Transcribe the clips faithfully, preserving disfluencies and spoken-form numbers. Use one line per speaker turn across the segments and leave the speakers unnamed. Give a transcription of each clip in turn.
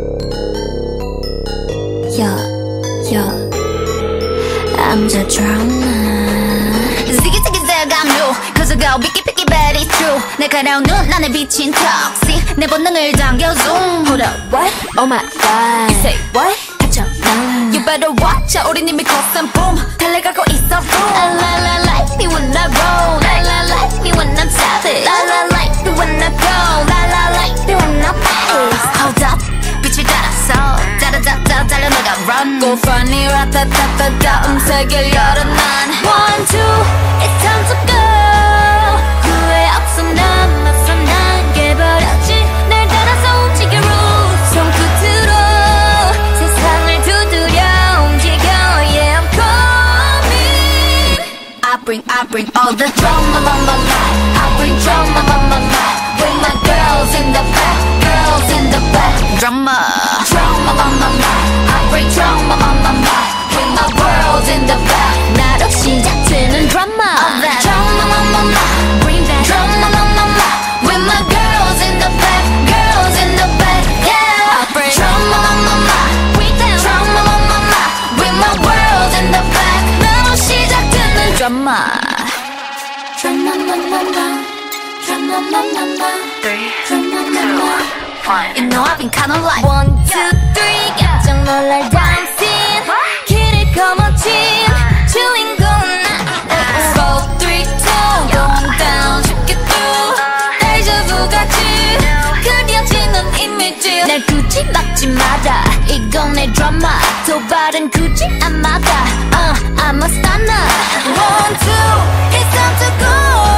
Yeah, yeah. I'm the drama.
Ziggy ziggy zag I'm new. Cause I go picky picky but it's true. 날카로운 눈 안에 비친 턱시 내 본능을 당겨 zoom.
Hold up, what? Oh my god.
You say what?
갇혀 난.
You better watch out. 우린 이미 걷은 boom. 달려가고 있어 boom. La la la like me when I roll. La la like me when I'm savage. La la like me when I go. La la like me when I pace. Hold up. 빛을 따라서 짜라짜짜 달려나가 run. Go funny 라타타타타 음색을 열어 난 One two it's time to go. 후회 없어 난 맞서 난 깨버렸지. 날 따라서 움직여 rules. 손끝으로 세상을 두드려 움직여. Yeah I'm coming. I bring I bring all the drama on my life. I bring drama on my life. With my girls in the back, girls in the back. Drama, drama on my mind. I bring drama on my mind. With my world in the back. 나로 시작되는 drama. All that drama on my mind. Bring that drama on my mind. With my girls in the back, girls in the back. Yeah, I bring drama on my mind. Bring that drama on my mind. With my world in the back. 나로 시작되는 drama. Drama on my mind. Drama on my mind. Three, two, one. You know I've been kinda like one, two, three. 깜짝 놀랄 dancing. 길을 거머쥔 주인공은 나. Four, three, two. Going down, 쉽게 through. 데자부 같이 그려지는 이미지. 날 굳이 막지 마라. 이건 내 드라마. 도발은 굳이 안 막아. Uh, I'm a stunner. One, two. It's time to go.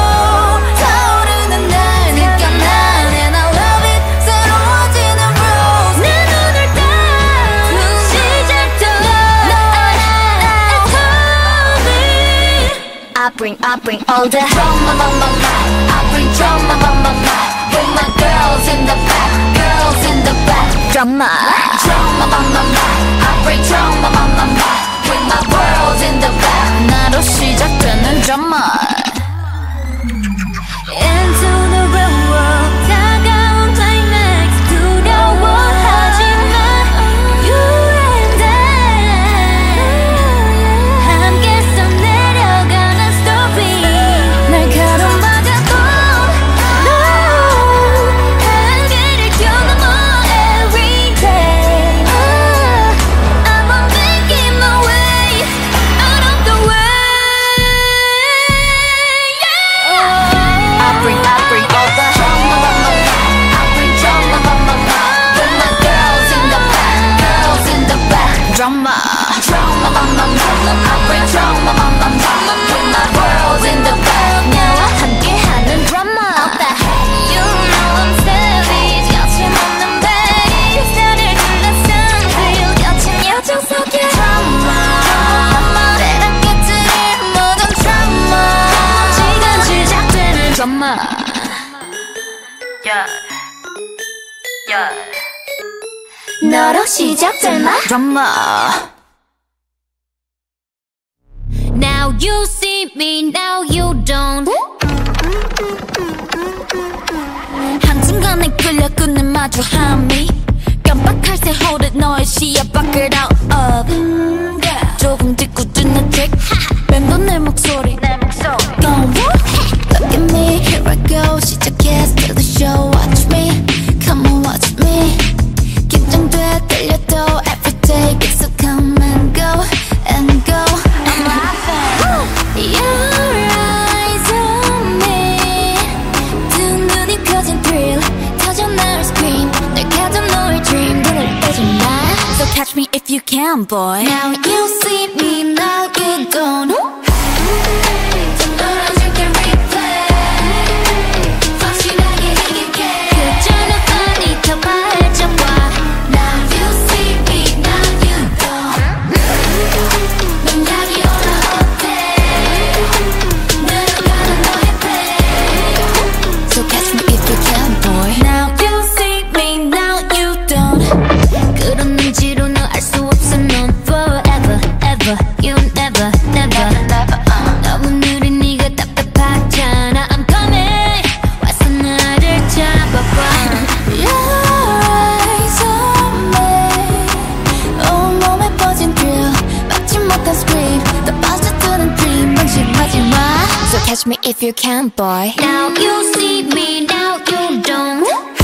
타오르는 날 느껴 난. And I love it. 새로워지는 rules. 내 눈을 딱 시작되어. It's coming. I bring, I bring all the drama on my life. I bring drama on my life. With my girls in the back, girls in the back. Drama, drama on my life. I bring drama on my life. With my world in the back. 나로 시작되는 drama. Into the real world. 다가온 climax. 두려워하지마. You and I. 함께 써내려가는 story. 날 가로막아도 no. 한계를 뛰어넘어 every day. uh, I'm on making my way out of the way. Yeah. I bring, I bring all the drama on my life. I bring drama on my life. With my girls in the back, girls in the back. Drama, drama on my life. I bring drama on my life. With my world in the back. 나와 함께하는 drama. You know I'm savage. 거침없는 babe. 나를 둘러싼 feel. 거친 여정 속에 drama. 때랑 깨트릴 모든 drama. 지금 시작되는 drama. Yeah, yeah. 너로 시작될 마 drama. Now you see me, now you don't. 한순간에 끌려 끊는 마주함이 깜빡할 새 hold it 너의 시야 밖을 out of. 조금 뒤꿈치는 trick. 맴돈 내 목소리. Go look at me, here I go. 시작해, steal the show. Watch me, come on watch me. 긴장돼 떨려도 every day 계속 come and go and go. I'm laughing. Your eyes on me. 두 눈이 펴진 thrill. 터져 나를 scream. 날 가둔 너의 dream. 눈을 떼지 마. So catch me if you can, boy. Now you see me, now you don't. You never, never, never. 너무
me if you can, boy.
Now you see me, now you don't.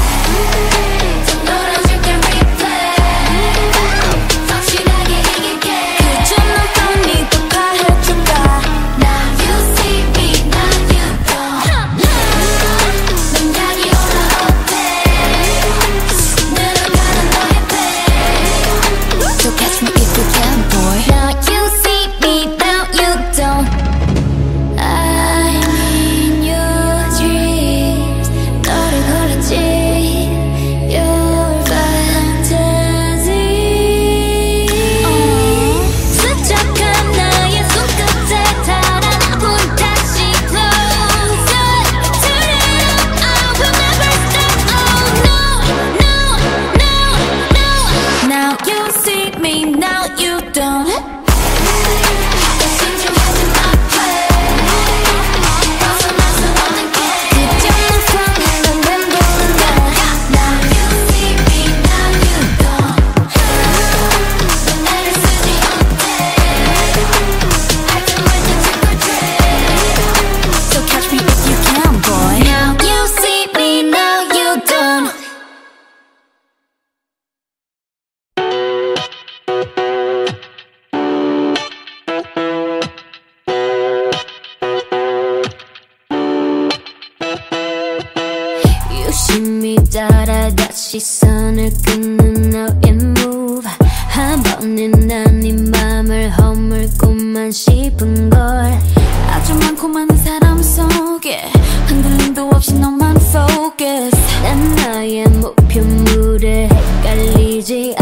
유심히 따라가 시선을 끄는 너의 move 한 번은 난 네 맘을 허물고만 싶은걸
아주 많고 많은 사람 속에 흔들림도 없이 너만 focus
난 나의 목표물에 헷갈리지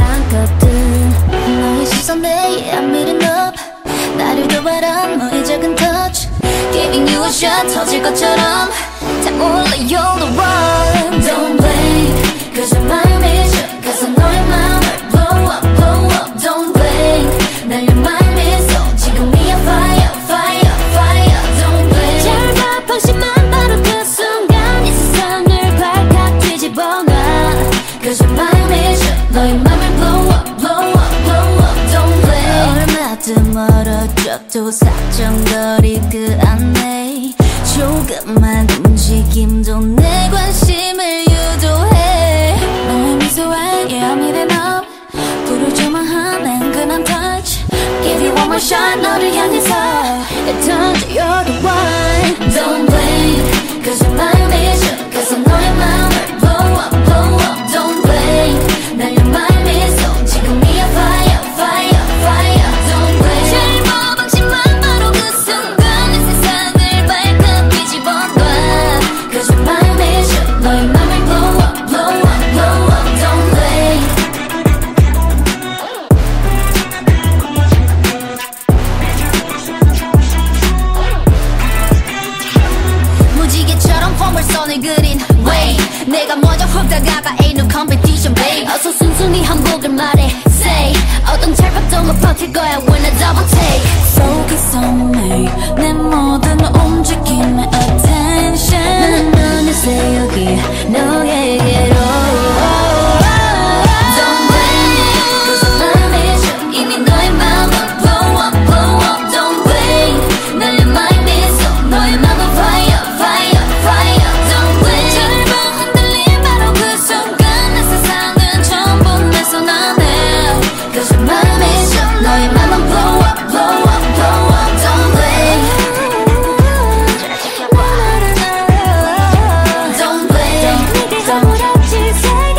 않거든
너의 시선에 I'm meeting up 나를 도발한 너의 작은 touch Giving you a shot 터질 것처럼 다 올라 you're the one Don't blink Cause you're my mission Cause I'm 너의 맘을 blow up blow up Don't blink 날려 my missile 지금이야 fire fire fire Don't blink
잘 봐 방심한 바로 그 순간 이 세상을 발칵 뒤집어놔
Cause you're my mission 너의 맘을 blow up blow up blow up Don't blink 얼마든 멀어져도 사정거리 그 안에 조금만 움직임도 내 관심을 유도해 너의 미소에 yeah I'm eating up 부르주만 하는 그난 touch Give you one more shot 너를 향해서 던져 you're the one Don't blink Cause you're my mission Cause I'm 너의 맘을 blow up blow up Don't blink 날려 my missile 지금이야 fire fire fire Don't blink
잘 봐 방심한 바로 그 순간 이 세상을 발칵 뒤집어놔
Cause you're my mission 너의 맘을 blow up blow up blow up Don't blink
무지개처럼 폼을 손에 그린 way 내가 먼저 훅 다가가 ain't no competition babe 어서 순순히 한복을 말해 say 어떤 찰밥도 못 버틸 거야 when I double take
Focus on me 내 모든 움직임에 attention
나는 어느새 여기 너에게로
Don't blink Cause I'm my mission 이미 너의 맘을 blow up blow up Don't blink 날려 my missile 너의 맘은 fire fire fire Don't blink
잘 봐 흔들린 바로 그 순간 내 세상은 전부 내 손 안에
Cause you're my mission 너의 맘은 blow up blow up blow up Don't blink Don't blink
내게서 무렵지 세게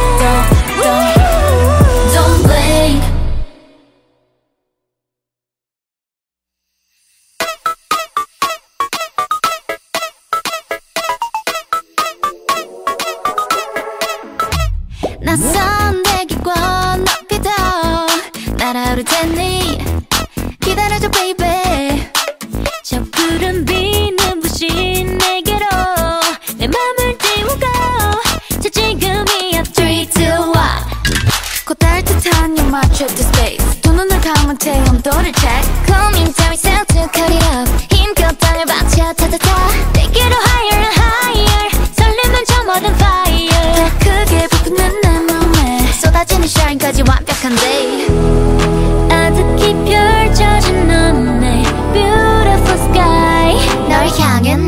Don't blink
낯선 대기권 높이도 날아오를 테니 기다려줘 baby 저 푸른 빛 눈부신 내게로 내 맘을 띄우고 저 지금이야 three, two, one
곧 따뜻한 your my trip to space 두 눈을 감은 채 온도를 check
고민 따위 self to cut it up 힘껏 땅을 받쳐 타타타 Take it higher and higher 설레면 저 모든 fire
더 크게 부푸는 내 맘에
쏟아지는 shine까지 완벽한 day 아득히 펼쳐진 너의 beautiful sky 널 향해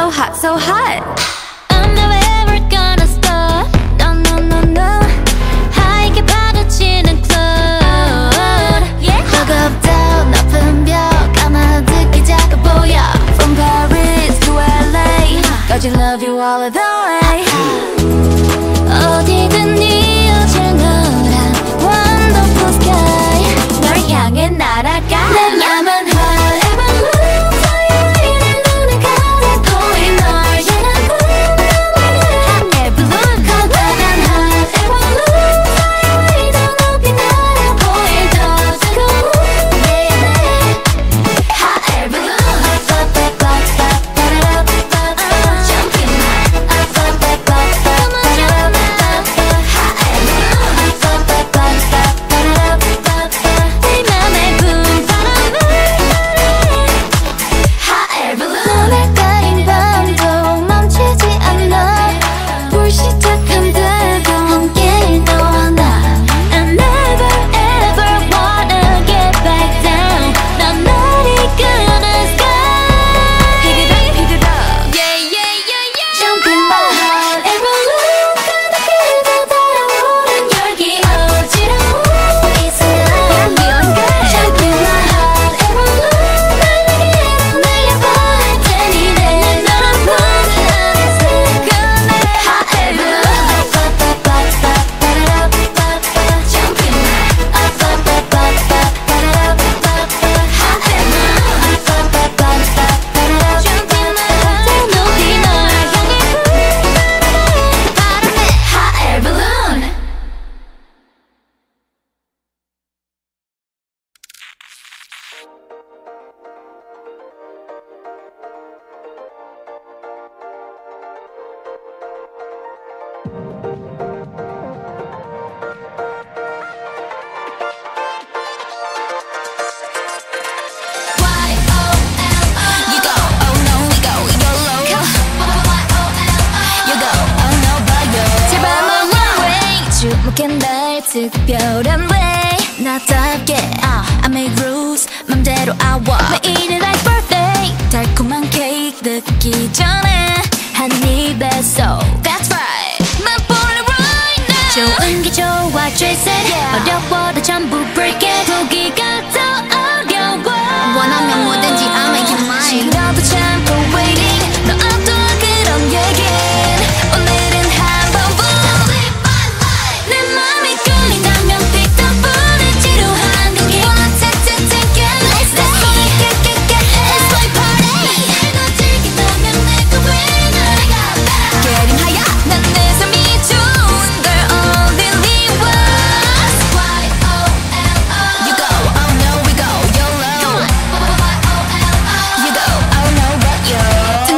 hot, so hot.
I'm never ever gonna stop. No, no, no, no. 하얗게 파도치는 cloud. 버겁다 높은 벽 까마득히 작아 보여. From Paris to 엘에이 까지 love you all the way. 어디든 이어질 노란 wonderful sky. 널 향해 날아가. 내 맘은 hot air balloon. Fly away 내 눈에 가득 보인 널 향한 hot air balloon. 커다란 hot air balloon. Fly away 더 높이 날아 보일 더 뜨거운 yeah, yeah. Hot air balloon. Up, up, up, up, up, up, up, up. Jumping up, up, up, up, up, up, up, up. Hot air balloon. Up, up, up, up, up, up, up, up. 내 맘에 분 바람을 Hot air balloon. 눈에 깔린 밤도 멈추지 않아. 불시착한 뜨거운 길 너와 나. I never ever wanna get back down. 난 너를 이끄는 sky. Pick it up, pick it up. Yeah, yeah, yeah, yeah. Jump in my hot air balloon. 가득히 더 달아오른 열기 어지러운 이 순간. Jump in my hot air balloon. 날개로 날려버릴 테니 내 너란 모든 순간에 Hot air balloon. Up, up, up, up, up, up, up, up. Jump in my up, up, up, up, up, up, up, up. Hot air balloon. Up, up, up, up, up, up. Jump in my 더 높이 널 향해 불어내 바람에 Hot air balloon. You go, oh no, we go, YOLO. You go, oh no, but you. 제발 my one way. 주목해 날 특별한 way. 나답게 I make rules 맘대로 I walk. 매일은 like birthday. 달콤한 케이크 듣기 전에 한 입에서 That's right. 맛볼래 right now. 좋은 게 좋아 Trace it. 어려워도 전부 break it. 보기가 더 어려워. 원하면 뭐든지 I'll make you mine. 싫어도 참고 waiting. 너 어떤 그런 얘긴 오늘은 한번 보. 내 맘이 끌린다면 pick the phone. 지루한 공기 Let's go. Let's play party. 널 즐긴다면 내가 왜 널 Getting higher. 난 내 삶이 좋은 걸 only was. You go, oh no, we go, YOLO. You go, oh no, but you.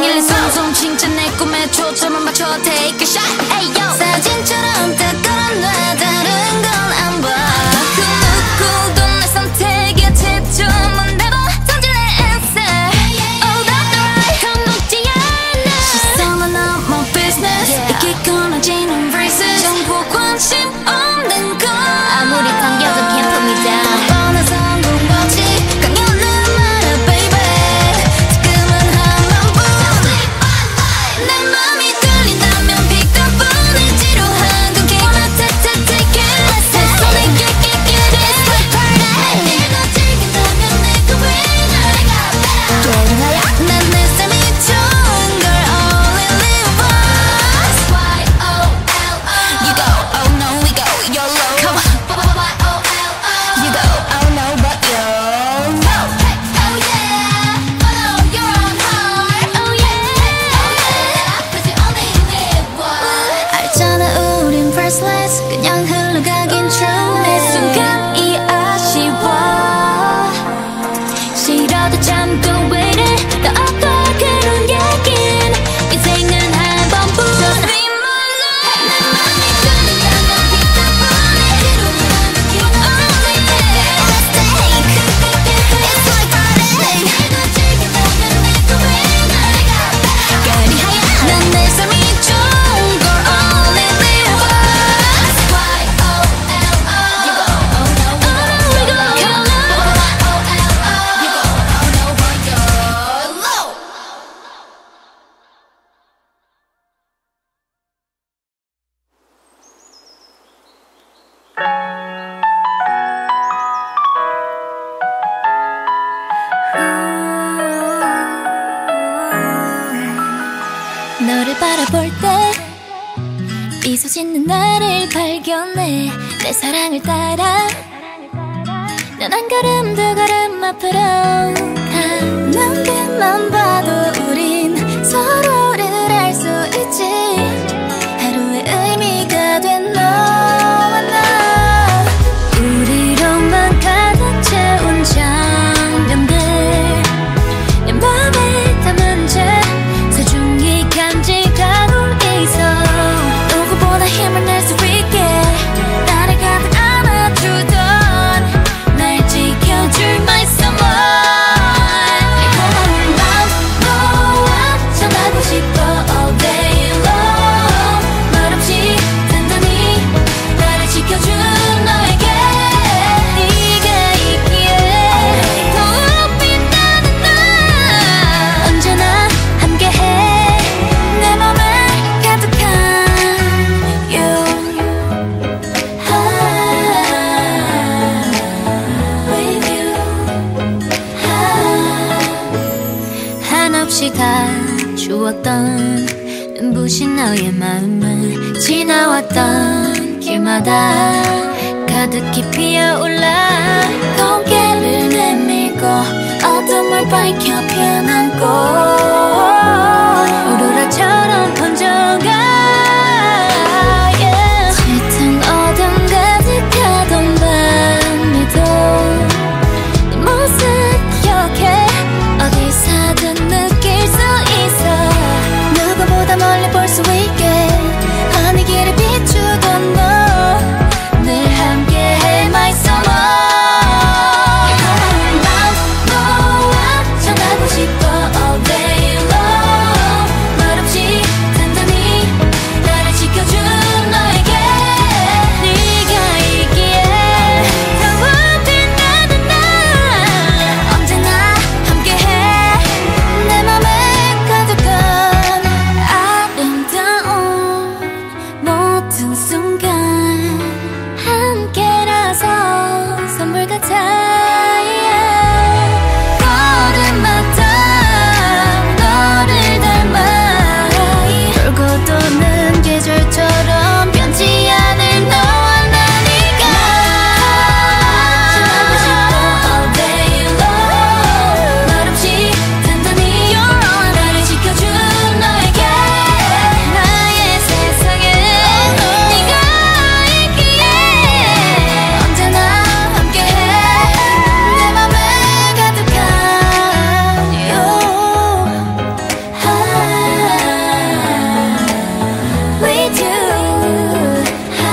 너를 바라볼 때 미소 짓는 나를 발견해 내 사랑을 따라 넌 한 걸음 두 걸음 앞으로 가 눈빛만 봐도 우린 서로를 알 수 있지 하루의 의미가 된 너와 나 우리로만 가득 채운 장면들 내 맘에 담은 채 소중히 간직하고 있어 누구보다 힘을 낼 수 있게 나를 가득 안아주던 날 지켜줄 my someone 다 주었던 눈부신 너의 마음을 지나왔던 길마다 가득히 피어올라 고개를 내밀고 어둠을 밝혀 피어난 꽃 오로라처럼 번져가 yeah. 짙은 어둠 가득하던 밤에도 네 모습 기억해 어디서든 느낄 수 있어 누구보다 멀리 볼 수 있게 하늘 길을 비추던 너 늘 함께해 my summer 난 너와 전하고 싶어 all day long 말없이 단단히 나를 지켜준 너에게 네가 있기에 더 빛나는 나 언제나 함께해 내 맘에 가득한 아름다운 모든 순간 함께라서 선물 같아 걸음마다 너를 닮아 돌고 도는 계절처럼 변치 않을 너와 나니까 전하고 싶어 all day long 말없이 단단히 나를 지켜준 너에게 나의 세상에 네가 있기에 언제나 함께해 내 맘에 가득한 you with you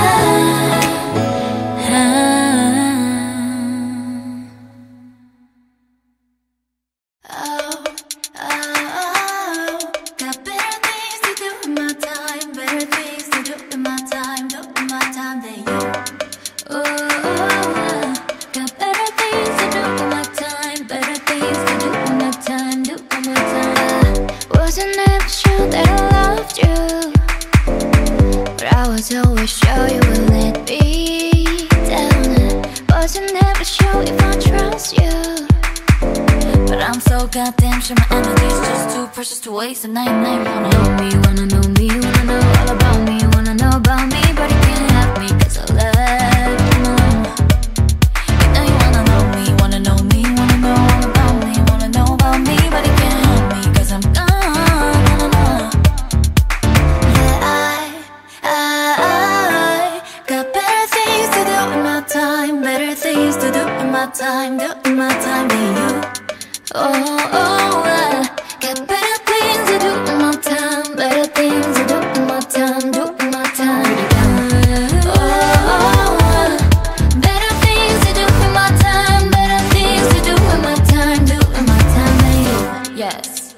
Oh, oh, oh, got better things to do in my time, better things to do in my time, do in my time than you. Oh, oh, got better things to do in my time, better things to do in my time, do in my time. I wasn't ever sure that I loved you, but I was always sure you would let me down. I wasn't ever sure if I trust you. But I'm so goddamn sure my energy's just too precious to waste. And now you never wanna know me, wanna know me, wanna know all about me, wanna know about me, but you can't have me cause I left you alone. You know you wanna know me, wanna know me, wanna know all about me, wanna know about me, but you can't have me cause I'm gone, no, no, no. Yeah, I, I, I got better things to do in my time, better things to do in my time, do in my time than you. Oh, oh, I got better things to do in my time, better things to do in my time, do in my time. Oh, oh, I better things to do in my time, better things to do in my time, do in my time than you. Yes.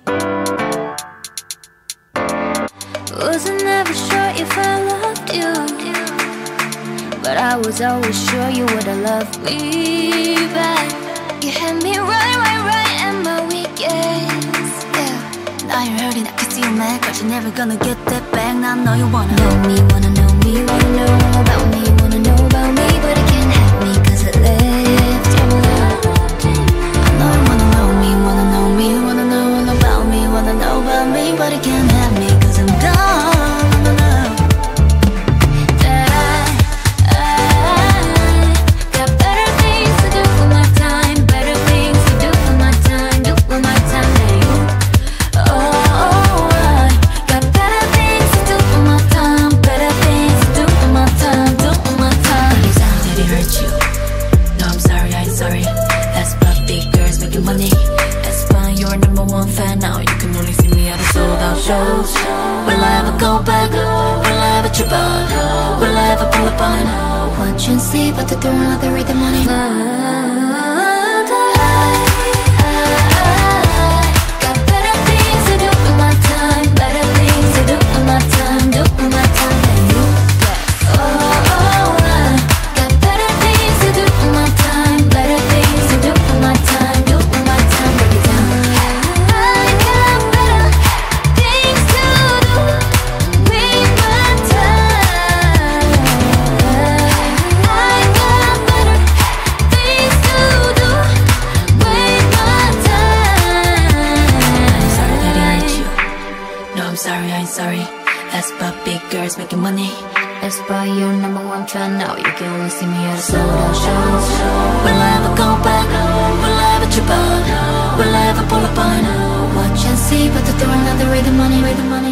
Wasn't ever sure if I loved you, but I was always sure you would've loved me back. You had me right, right, right at my weakest. Yeah. Now you're hurting, I can see you mad, but you're never gonna get that back. Now I know you wanna know me, wanna know me, wanna know all about me, wanna know about me, but you can't have me cause I left you alone. I know you wanna know me, wanna know me, wanna know all about me, wanna know about me, but you can't have me out shows? Will I ever go back? Will I ever trip up? Will I ever pull up on? Watch and see, but they're throwing out the rhythm on it. Got better things to do with my time, better things to do with my time, do with my time than you. Oh, oh, I got better things to do with my time, better things to do with my time, do with my time, break it down. I got better things to do with my time. I got better things to do with my time. I'm sorry that I hurt you. No, I'm sorry, I ain't sorry. That's about big girls making money. That's about your number one fan now. You can only see me at a sold out shows. Will I ever go back? Will I ever trip up? Will I ever pull up on? Watch and see, but they're throwing out the rhythm money, rhythm money.